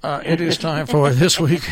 It is time for This Week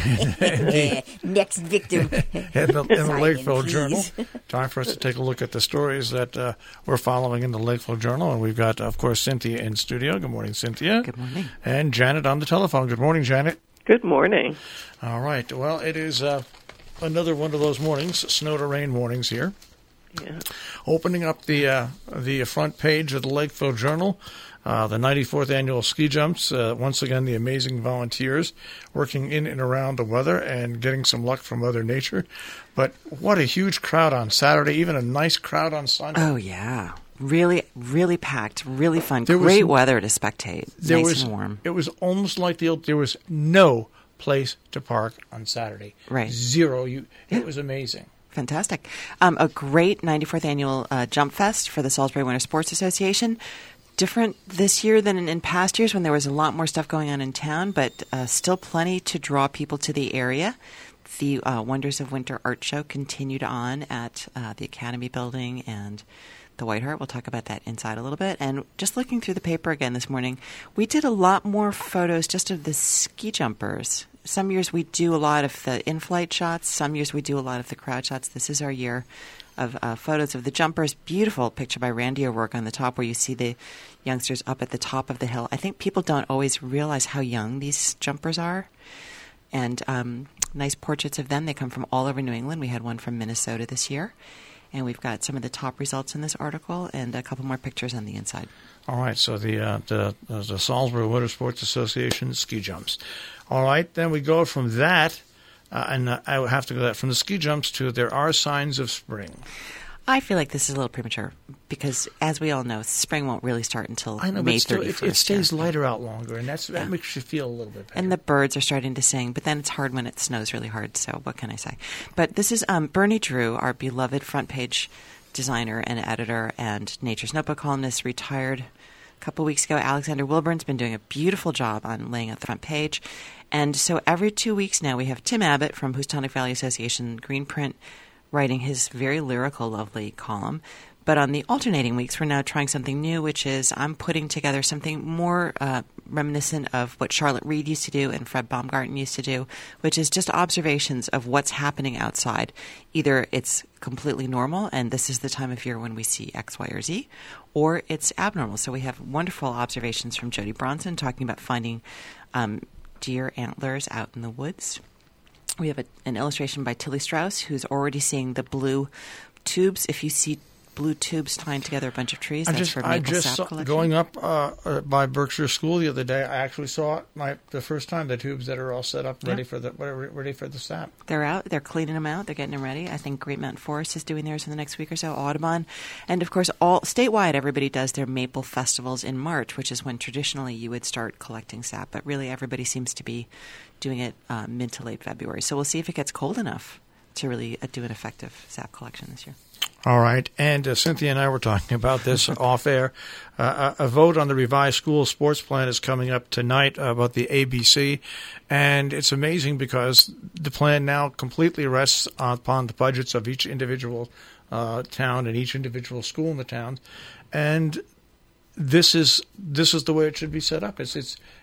Next victim. in the Lakeville Journal. Time for us to take a look at the stories that we're following in the Lakeville Journal. And we've got, of course, Cynthia in studio. Good morning, Cynthia. Good morning. And Janet on the telephone. Good morning, Janet. Good morning. All right. Well, it is another one of those mornings, snow to rain mornings here. Yeah. Opening up the front page of the Lakeville Journal. The 94th annual ski jumps, once again, the amazing volunteers working in and around the weather and getting some luck from Mother Nature. But what a huge crowd on Saturday, even a nice crowd on Sunday. Oh, yeah. Really, really packed, really fun. Great weather to spectate. Nice and warm. It was almost like there was no place to park on Saturday. Right. Zero. It was amazing. Fantastic. A great 94th annual Jump Fest for the Salisbury Winter Sports Association. Different this year than in past years when there was a lot more stuff going on in town, but still plenty to draw people to the area. The Wonders of Winter Art Show continued on at the Academy Building and the White Hart. We'll talk about that inside a little bit. And just looking through the paper again this morning, we did a lot more photos just of the ski jumpers. Some years we do a lot of the in-flight shots. Some years we do a lot of the crowd shots. This is our year of photos of the jumpers. Beautiful picture by Randy O'Rourke on the top where you see the youngsters up at the top of the hill. I think people don't always realize how young these jumpers are. And nice portraits of them. They come from all over New England. We had one from Minnesota this year. And we've got some of the top results in this article and a couple more pictures on the inside. All right, so the Salisbury Winter Sports Association ski jumps. All right, then we go from that, and I would have to go from the ski jumps to there are signs of spring. I feel like this is a little premature because, as we all know, spring won't really start until May 31st. It stays lighter out longer, and that makes you feel a little bit better. And the birds are starting to sing, but then it's hard when it snows really hard, so what can I say? But this is Bernie Drew, our beloved front page designer and editor and Nature's Notebook columnist, retired a couple weeks ago. Alexander Wilburn's been doing a beautiful job on laying out the front page. And so every 2 weeks now we have Tim Abbott from Houstonic Valley Association Greenprint writing his very lyrical, lovely column. But on the alternating weeks, we're now trying something new, which is I'm putting together something more reminiscent of what Charlotte Reed used to do and Fred Baumgarten used to do, which is just observations of what's happening outside. Either it's completely normal, and this is the time of year when we see X, Y, or Z, or it's abnormal. So we have wonderful observations from Jody Bronson talking about finding deer antlers out in the woods. We have an illustration by Tilly Strauss, who's already seeing the blue tubes. If you see blue tubes tying together a bunch of trees, that's for maple sap collection. Going up by Berkshire School the other day, I actually saw the first time the tubes that are all set up ready for the sap. They're out. They're cleaning them out. They're getting them ready. I think Great Mountain Forest is doing theirs in the next week or so. Audubon, and of course, all statewide, everybody does their maple festivals in March, which is when traditionally you would start collecting sap. But really, everybody seems to be doing it mid to late February. So we'll see if it gets cold enough to really do an effective sap collection this year. All right. And Cynthia and I were talking about this off air. A vote on the revised school sports plan is coming up tonight about the ABC. And it's amazing because the plan now completely rests upon the budgets of each individual town and each individual school in the town. And this is the way it should be set up.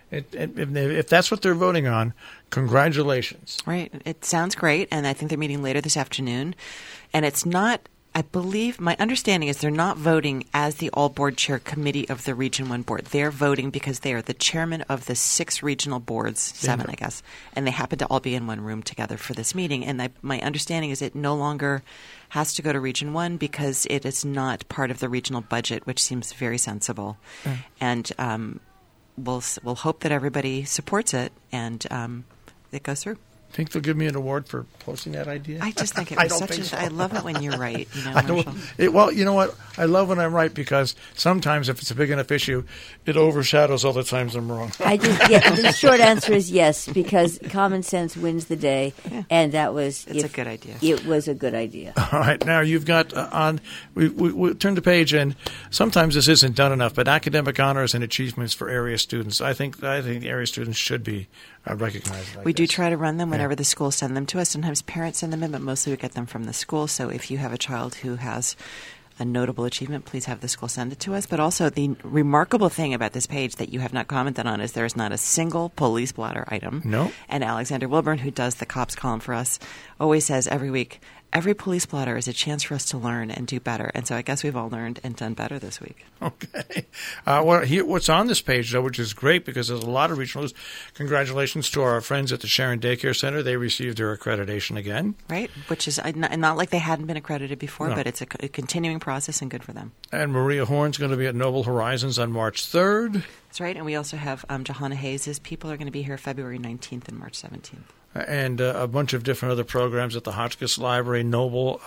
If that's what they're voting on, congratulations. Right. It sounds great. And I think they're meeting later this afternoon. And it's not, I believe, my understanding is they're not voting as the all-board chair committee of the Region 1 board. They're voting because they are the chairman of the 6 regional boards, 7, I guess, and they happen to all be in one room together for this meeting. And my understanding is it no longer has to go to Region 1 because it is not part of the regional budget, which seems very sensible. And we'll hope that everybody supports it and it goes through. Think they'll give me an award for posting that idea? I just think it was I love it when you're right. Marshall. Well, you know what? I love when I'm right because sometimes if it's a big enough issue, it overshadows all the times I'm wrong. The short answer is yes, because common sense wins the day, and that was a good idea. It was a good idea. All right, now you've got we turn the page, and sometimes this isn't done enough, but academic honors and achievements for area students. I think area students should be recognized. We do try to run them whenever the schools send them to us. Sometimes parents send them in, but mostly we get them from the school. So if you have a child who has a notable achievement, please have the school send it to us. But also the remarkable thing about this page that you have not commented on is there is not a single police blotter item. No. And Alexander Wilburn, who does the cops column for us, always says every week, every police blotter is a chance for us to learn and do better. And so I guess we've all learned and done better this week. Okay. What's on this page, though, which is great because there's a lot of regionals. Congratulations to our friends at the Sharon Daycare Center. They received their accreditation again. Right, which is not like they hadn't been accredited before, No. but it's a continuing process and good for them. And Maria Horn's going to be at Noble Horizons on March 3rd. That's right. And we also have Johanna Hayes' people are going to be here February 19th and March 17th. And a bunch of different other programs at the Hotchkiss Library, Noble,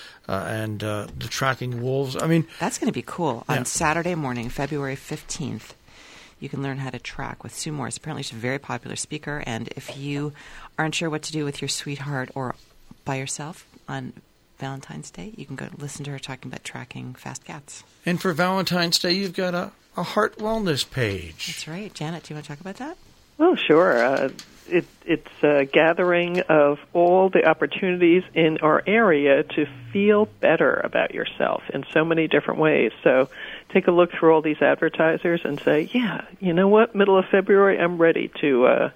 and the Tracking Wolves. I mean, that's going to be cool. Yeah. On Saturday morning, February 15th, you can learn how to track with Sue Morris. Apparently, she's a very popular speaker. And if you aren't sure what to do with your sweetheart or by yourself on Valentine's Day, you can go listen to her talking about tracking fast cats. and for Valentine's Day, you've got a heart wellness page. That's right. Janet, do you want to talk about that? Oh, sure. It's a gathering of all the opportunities in our area to feel better about yourself in so many different ways. So take a look through all these advertisers and say, yeah, you know what, middle of February, I'm ready to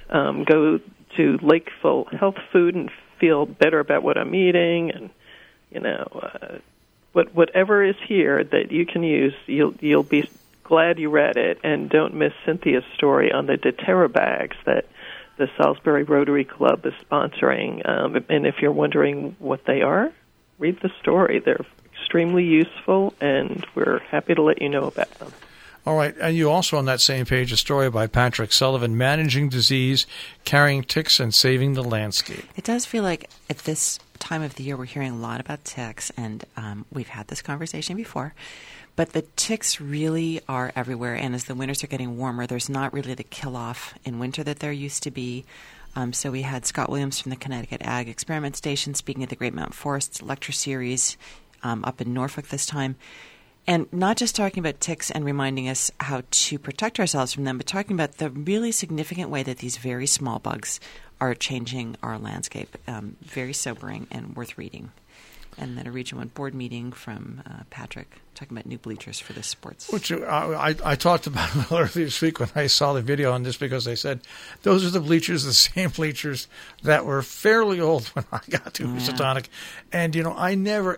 go to Lakeville Health Food and feel better about what I'm eating. And, you know, whatever is here that you can use, you'll be glad you read it. And don't miss Cynthia's story on the doTERRA bags that the Salisbury Rotary Club is sponsoring. And if you're wondering what they are, read the story. They're extremely useful, and we're happy to let you know about them. All right. And you also on that same page a story by Patrick Sullivan, Managing Disease, Carrying Ticks, and Saving the Landscape. It does feel like at this time of the year we're hearing a lot about ticks, and we've had this conversation before. But the ticks really are everywhere, and as the winters are getting warmer, there's not really the kill-off in winter that there used to be. So we had Scott Williams from the Connecticut Ag Experiment Station speaking at the Great Mountain Forest lecture series up in Norfolk this time. And not just talking about ticks and reminding us how to protect ourselves from them, but talking about the really significant way that these very small bugs are changing our landscape. Very sobering and worth reading. And then a Region 1 board meeting from Patrick talking about new bleachers for the sports. Which I talked about earlier this week when I saw the video on this because they said those are the bleachers, the same bleachers that were fairly old when I got to Housatonic. And, you know, I never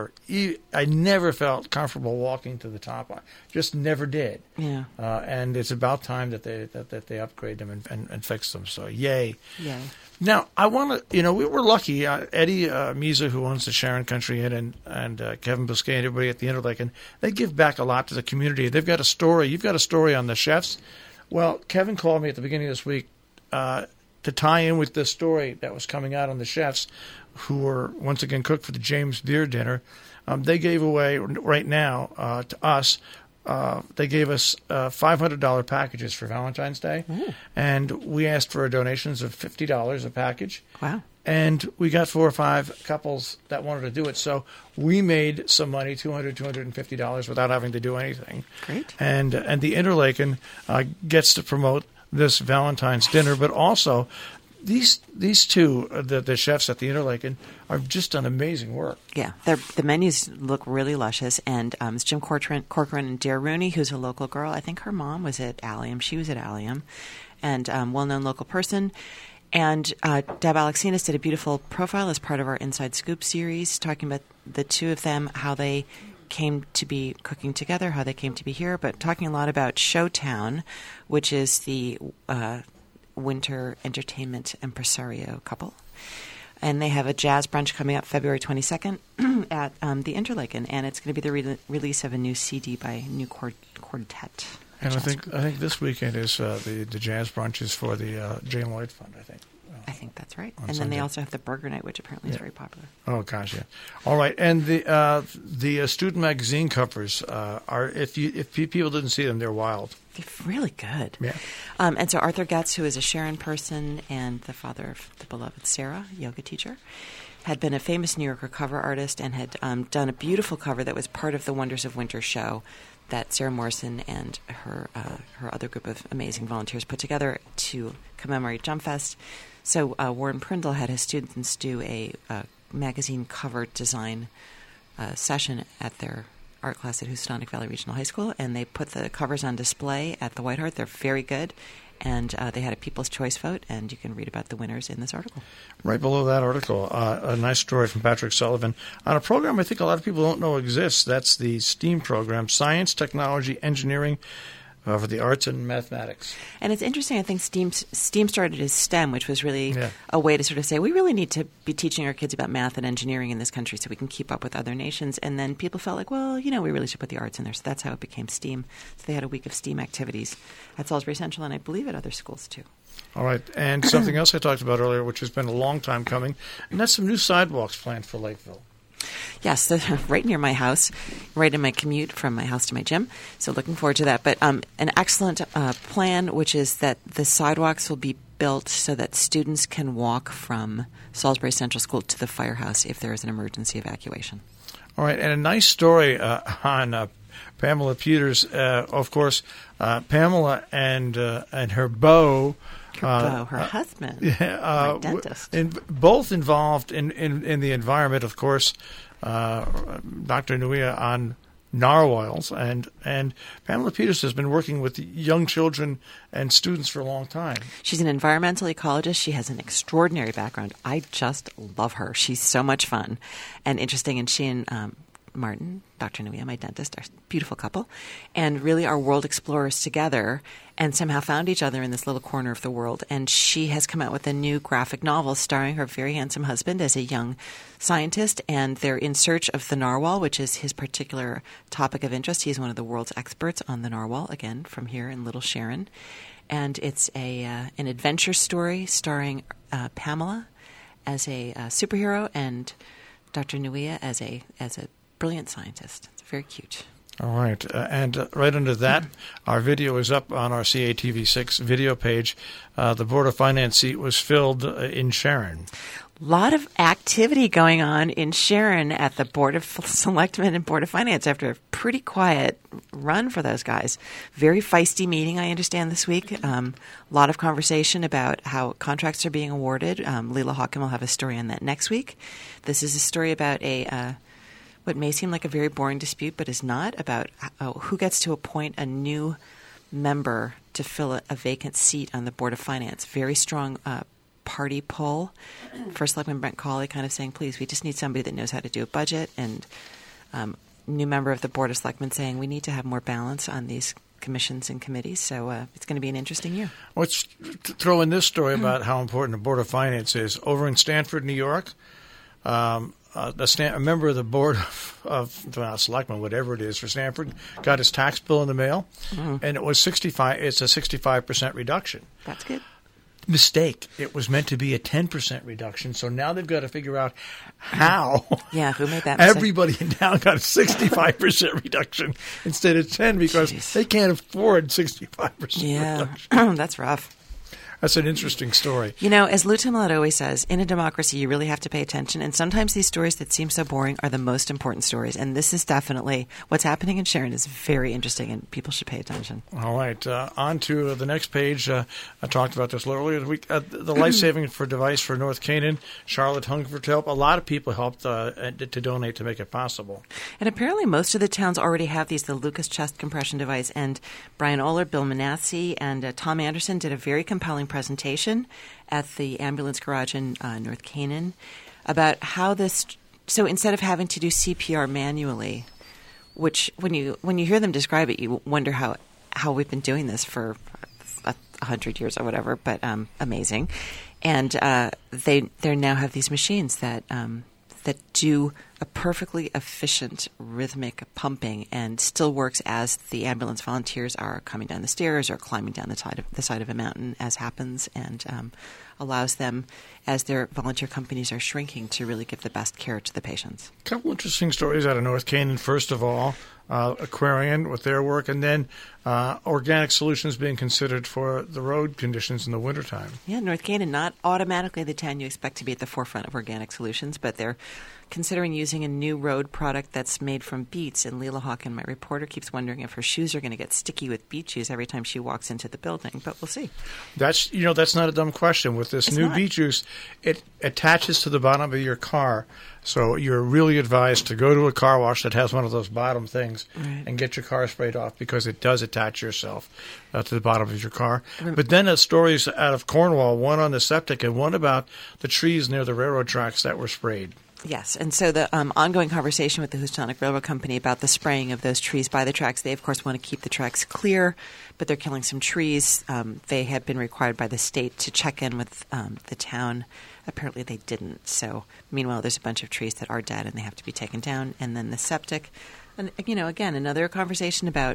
felt comfortable walking to the top. I just never did. Yeah. And it's about time that they upgrade them and fix them. So, yay. Yay. Now, I want to, you know, we were lucky. Eddie Meza, who owns the Sharon Country Inn, and Kevin Bousquet and everybody at the Interlaken, they give back a lot to the community. They've got a story. You've got a story on the chefs. Well, Kevin called me at the beginning of this week to tie in with this story that was coming out on the chefs who were, once again, cooked for the James Beard dinner. They gave away, right now, to us, they gave us $500 packages for Valentine's Day. Ooh. And we asked for donations of $50 a package. Wow. And we got 4 or 5 couples that wanted to do it. So we made some money, $200, $250, without having to do anything. Great. And the Interlaken gets to promote this Valentine's dinner, but also these two, the chefs at the Interlaken, have just done amazing work. Yeah, the menus look really luscious, and it's Jim Corcoran and Dare Rooney, who's a local girl. I think her mom was at Allium. She was at Allium, and well-known local person. And Deb Alexinas did a beautiful profile as part of our Inside Scoop series, talking about the two of them, how they came to be cooking together, how they came to be here, but talking a lot about Showtown, which is the winter entertainment impresario couple. And they have a jazz brunch coming up February 22nd at the Interlaken, and it's going to be the release of a new CD by New Quartet. And I think this weekend is the jazz brunch is for the Jane Lloyd Fund, I think. I think that's right. And Sunday. then they also have the Burger Night, which apparently is very popular. Oh gosh, yeah. All right, and the student magazine covers are if people didn't see them, they're wild. They're really good. Yeah. And so Arthur Getz, who is a Sharon person and the father of the beloved Sarah, yoga teacher, had been a famous New Yorker cover artist and had done a beautiful cover that was part of the Wonders of Winter show that Sarah Morrison and her other group of amazing volunteers put together to commemorate Jump Fest. So Warren Prindle had his students do a magazine cover design a session at their art class at Houstonic Valley Regional High School, and they put the covers on display at the White Hart. They're very good. And they had a People's Choice vote, and you can read about the winners in this article. Right below that article, a nice story from Patrick Sullivan on a program I think a lot of people don't know exists. That's the STEAM program, Science, Technology, Engineering, for the arts and mathematics. And it's interesting, I think STEAM started as STEM, which was really a way to sort of say, we really need to be teaching our kids about math and engineering in this country so we can keep up with other nations. And then people felt like, well, we really should put the arts in there. So that's how it became STEAM. So they had a week of STEAM activities at Salisbury Central, and I believe at other schools too. All right. And something else I talked about earlier, which has been a long time coming, and that's some new sidewalks planned for Lakeville. Yes, they're right near my house, right in my commute from my house to my gym. So looking forward to that. But an excellent plan, which is that the sidewalks will be built so that students can walk from Salisbury Central School to the firehouse if there is an emergency evacuation. All right, and a nice story on Pamela Peters. Of course, Pamela and her beau. Her husband, my dentist. Both involved in the environment, of course. Dr. Nuia on narwhals, and Pamela Peters has been working with young children and students for a long time. She's an environmental ecologist. She has an extraordinary background. I just love her. She's so much fun and interesting, and she and Martin, Dr. Nuia, my dentist, are a beautiful couple, and really are world explorers together and somehow found each other in this little corner of the world. And she has come out with a new graphic novel starring her very handsome husband as a young scientist, and they're in search of the narwhal, which is his particular topic of interest. He's one of the world's experts on the narwhal, again, from here in Little Sharon. And it's an adventure story starring Pamela as a superhero and Dr. Nuia as a brilliant scientist. It's very cute. All right. And right under that, our video is up on our CATV6 video page. The Board of Finance seat was filled in Sharon. A lot of activity going on in Sharon at the Board of Selectmen and Board of Finance after a pretty quiet run for those guys. Very feisty meeting, I understand, this week. A lot of conversation about how contracts are being awarded. Leela Hawken will have a story on that next week. This is a story about what may seem like a very boring dispute, but is not, about who gets to appoint a new member to fill a vacant seat on the Board of Finance. Very strong party pull. First Selectman Brent Cawley kind of saying, please, we just need somebody that knows how to do a budget. And new member of the Board of Selectmen saying we need to have more balance on these commissions and committees. So it's going to be an interesting year. Let's throw in this story about how important the Board of Finance is. Over in Stanford, New York, a member of the Board of Selectmen, whatever it is, for Stanford, got his tax bill in the mail, and it was 65. It's a 65% reduction. That's good. Mistake. It was meant to be a 10% reduction, so now they've got to figure out how. Yeah, who made that mistake? Everybody in town got a 65% reduction instead of 10 because they can't afford 65% reduction. That's rough. That's an interesting story. As Lou Timolette always says, in a democracy, you really have to pay attention. And sometimes these stories that seem so boring are the most important stories. And this is definitely what's happening in Sharon is very interesting, and people should pay attention. All right. On to the next page. I talked about this earlier this week. The life-saving device for North Canaan. Charlotte Hungerford helped. A lot of people helped to donate to make it possible. And apparently most of the towns already have these, the Lucas chest compression device. And Brian Oler, Bill Manassi, and Tom Anderson did a very compelling presentation at the ambulance garage in North Canaan about how this. So instead of having to do CPR manually, which when you hear them describe it, you wonder how we've been doing this for 100 years or whatever. But amazing, and they now have these machines that do a perfectly efficient rhythmic pumping and still works as the ambulance volunteers are coming down the stairs or climbing down the side of a mountain, as happens, and allows them, as their volunteer companies are shrinking, to really give the best care to the patients. A couple interesting stories out of North Canaan. First of all, Aquarian with their work, and then organic solutions being considered for the road conditions in the wintertime. Yeah, North Canaan, not automatically the town you expect to be at the forefront of organic solutions, but they're considering using using a new road product that's made from beets, and Leela Hawken, my reporter, keeps wondering if her shoes are going to get sticky with beet juice every time she walks into the building, but we'll see. That's not a dumb question. With this new beet juice, it attaches to the bottom of your car, so you're really advised to go to a car wash that has one of those bottom things and get your car sprayed off, because it does attach yourself to the bottom of your car. But then there's stories out of Cornwall, one on the septic and one about the trees near the railroad tracks that were sprayed. Yes, and so the ongoing conversation with the Houstonic Railroad Company about the spraying of those trees by the tracks, they, of course, want to keep the tracks clear, but they're killing some trees. They had been required by the state to check in with the town. Apparently they didn't. So meanwhile, there's a bunch of trees that are dead and they have to be taken down. And then the septic. And, again, another conversation about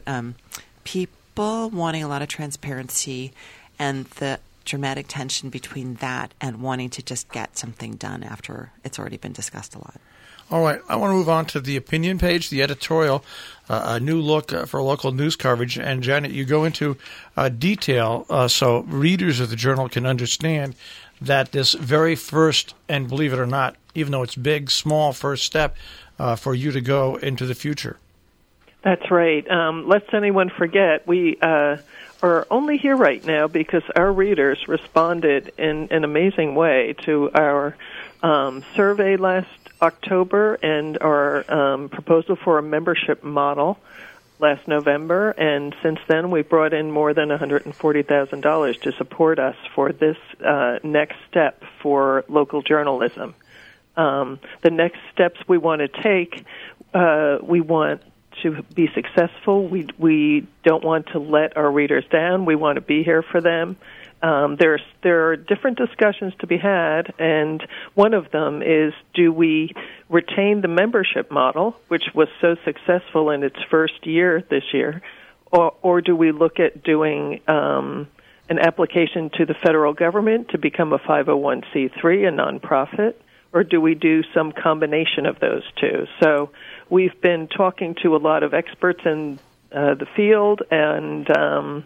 people wanting a lot of transparency and the dramatic tension between that and wanting to just get something done after it's already been discussed a lot. All right. I want to move on to the opinion page, the editorial, a new look for local news coverage. And, Janet, you go into detail so readers of the Journal can understand that this very first, and believe it or not, even though it's big, small first step for you to go into the future. That's right. Lest anyone forget, we are only here right now because our readers responded in an amazing way to our survey last October and our proposal for a membership model last November, and since then we've brought in more than $140,000 to support us for this next step for local journalism. The next steps we want to take, we want to be successful. We don't want to let our readers down. We want to be here for them. There are different discussions to be had, and one of them is, do we retain the membership model, which was so successful in its first year this year, or do we look at doing an application to the federal government to become a 501c3, a nonprofit, or do we do some combination of those two? So we've been talking to a lot of experts in the field and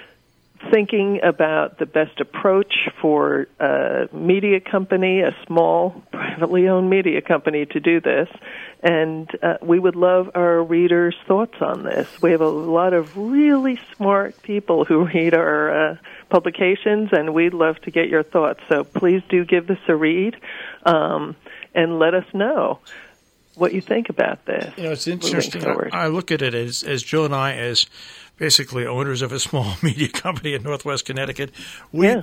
thinking about the best approach for a media company, a small, privately owned media company, to do this. And we would love our readers' thoughts on this. We have a lot of really smart people who read our publications, and we'd love to get your thoughts. So please do give this a read and let us know what you think about this. It's interesting. I look at it as Jill and I, as basically owners of a small media company in Northwest Connecticut. We have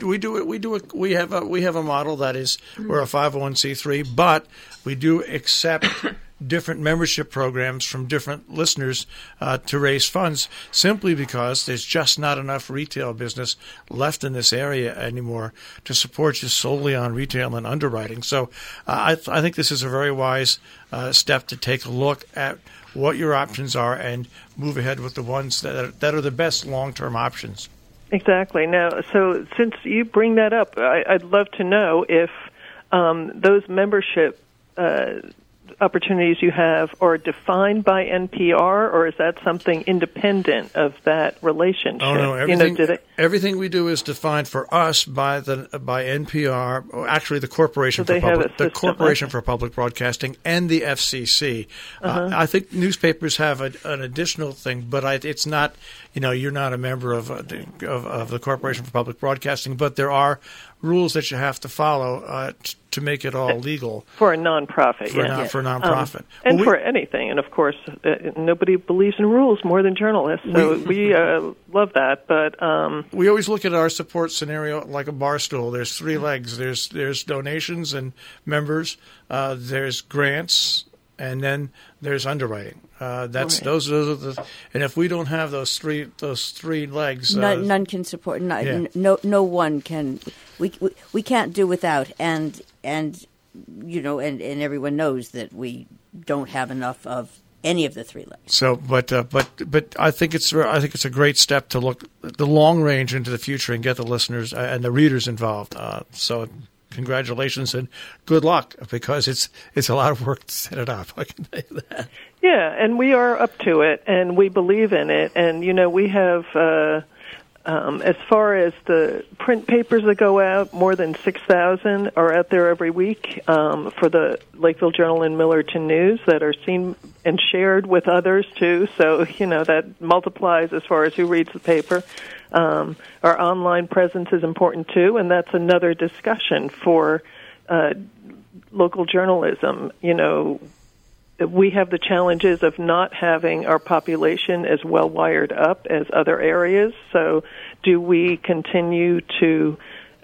a model that is, we're a 501c3, but we do accept different membership programs from different listeners to raise funds, simply because there's just not enough retail business left in this area anymore to support just solely on retail and underwriting. So I think this is a very wise step to take a look at what your options are and move ahead with the ones that are the best long-term options. Exactly. Now, so since you bring that up, I'd love to know if those membership opportunities you have are defined by NPR, or is that something independent of that relationship? Oh no, everything we do is defined for us by NPR, or actually the Corporation for Public Broadcasting and the FCC. I think newspapers have an additional thing, but it's not. You're not a member of the Corporation for Public Broadcasting, but there are rules that you have to follow to make it all legal for a nonprofit. For a nonprofit, and for anything. And of course, nobody believes in rules more than journalists. So we love that. But we always look at our support scenario like a bar stool. There's three legs. There's donations and members. There's grants. And then there's underwriting. Those are the, and if we don't have those three legs, none can support. No one can. We can't do without. And everyone knows that we don't have enough of any of the three legs. So, but I think it's a great step to look the long range into the future and get the listeners and the readers involved. So. Congratulations and good luck, because it's a lot of work to set it up. I can tell you that. Yeah, and we are up to it, and we believe in it. And we have As far as the print papers that go out, more than 6,000 are out there every week for the Lakeville Journal and Millerton News that are seen and shared with others, too. So, that multiplies as far as who reads the paper. Our online presence is important, too, and that's another discussion for local journalism. We have the challenges of not having our population as well wired up as other areas. So do we continue to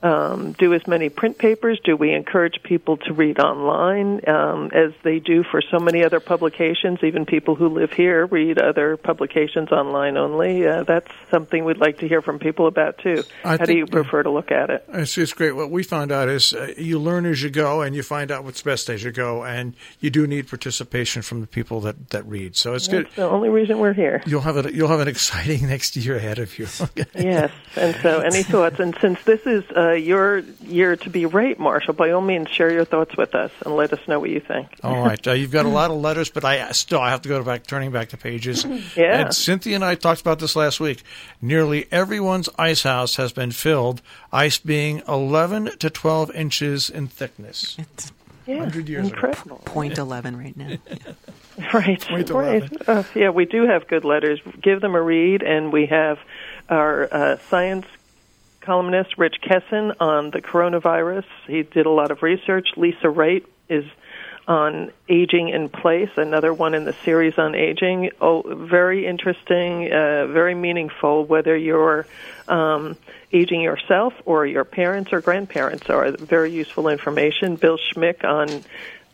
do as many print papers? Do we encourage people to read online as they do for so many other publications? Even people who live here read other publications online only. That's something we'd like to hear from people about, too. How do you prefer to look at it? It's great. What we found out is you learn as you go, and you find out what's best as you go, and you do need participation from the people that read. So it's good. That's the only reason we're here. You'll have an exciting next year ahead of you. Yes. And so any thoughts? And since this is your year to be right, Marshall, by all means, share your thoughts with us and let us know what you think. All right. You've got a lot of letters, but I have to go back, turning back the pages. Yeah. And Cynthia and I talked about this last week. Nearly everyone's ice house has been filled, ice being 11 to 12 inches in thickness. It's 100 years incredible. ago. 0.11 right now. Right. 0.11. Yeah, we do have good letters. Give them a read, and we have our science columnist Rich Kessin on the coronavirus. He did a lot of research. Lisa Wright is on Aging in Place, another one in the series on aging. Very interesting, very meaningful, whether you're aging yourself or your parents or grandparents are very useful information. Bill Schmick on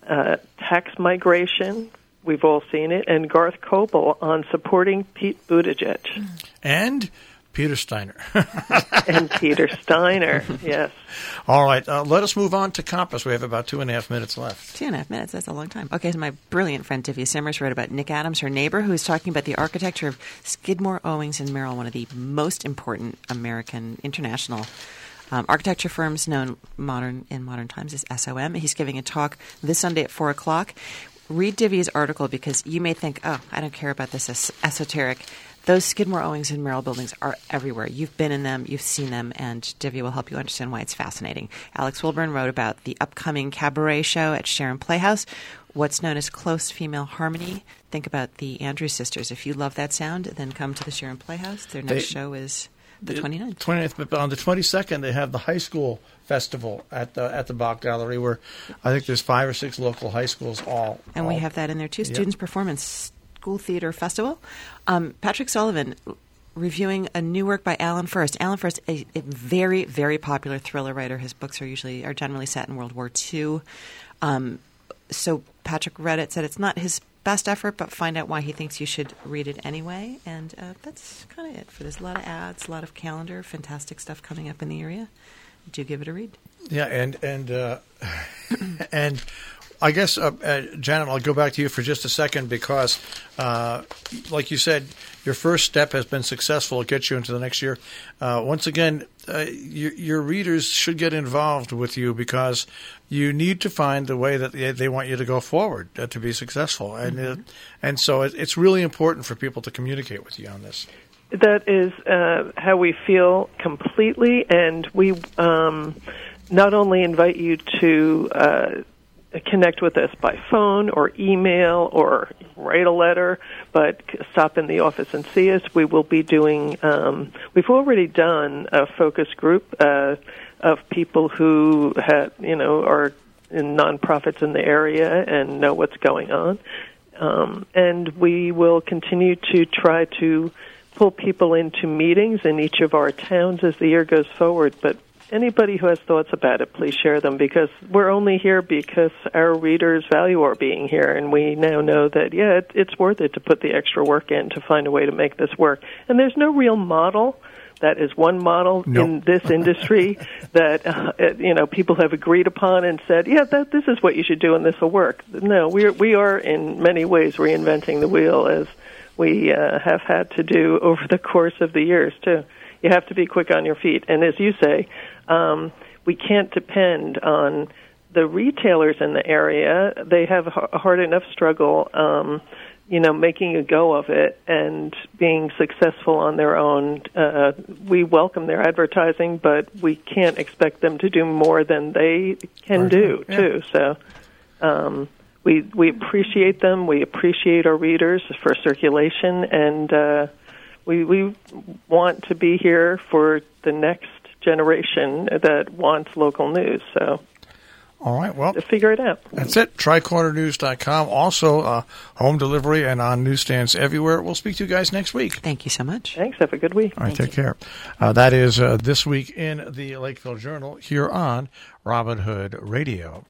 tax migration. We've all seen it. And Garth Coble on supporting Pete Buttigieg. And Peter Steiner. And Peter Steiner, yes. All right, let us move on to Compass. We have about 2.5 minutes left. 2.5 minutes, that's a long time. Okay, so my brilliant friend Tivia Simmers wrote about Nick Adams, her neighbor, who is talking about the architecture of Skidmore, Owings & Merrill, one of the most important American international architecture firms known in modern times as SOM. He's giving a talk this Sunday at 4 o'clock. Read Divia's article because you may think, I don't care about this esoteric. Those Skidmore, Owings & Merrill buildings are everywhere. You've been in them, you've seen them, and Divia will help you understand why it's fascinating. Alex Wilburn wrote about the upcoming cabaret show at Sharon Playhouse, what's known as close female harmony. Think about the Andrews Sisters. If you love that sound, then come to the Sharon Playhouse. Their next show is the 29th. 29th, but on the 22nd, they have the high school festival at the Bach Gallery, where I think there's 5 or 6 local high schools all. And we have that in there, too. Yep. Students Performance School Theater Festival. Patrick Sullivan reviewing a new work by Alan First. Alan First, a very, very popular thriller writer. His books are generally set in World War II. So Patrick read it, said it's not his best effort, but find out why he thinks you should read it anyway. And that's kind of it for this. A lot of ads, a lot of calendar, fantastic stuff coming up in the area. Do give it a read. Yeah, and I guess, Janet, I'll go back to you for just a second because, like you said, your first step has been successful. It gets you into the next year. Once again, your readers should get involved with you because you need to find the way that they want you to go forward to be successful. And so it's really important for people to communicate with you on this. That is how we feel completely, and we not only invite you to connect with us by phone or email or write a letter, but stop in the office and see us. We will be doing, we've already done a focus group of people who are in nonprofits in the area and know what's going on. And we will continue to try to pull people into meetings in each of our towns as the year goes forward. But anybody who has thoughts about it, please share them, because we're only here because our readers value our being here, and we now know that, it's worth it to put the extra work in to find a way to make this work. And there's no real model. That is one model in this industry that people have agreed upon and said, this is what you should do and this will work. No, we are in many ways reinventing the wheel, as we have had to do over the course of the years, too. You have to be quick on your feet. And as you say, we can't depend on the retailers in the area. They have a hard enough struggle making a go of it and being successful on their own. We welcome their advertising, but we can't expect them to do more than they can do, too. So we appreciate them. We appreciate our readers for circulation, and we want to be here for the next generation that wants local news. So. All right, well, to figure it out. That's it. TricornerNews.com. Also, home delivery and on newsstands everywhere. We'll speak to you guys next week. Thank you so much. Thanks. Have a good week. All right, take care. That is This Week in the Lakeville Journal here on Robin Hood Radio.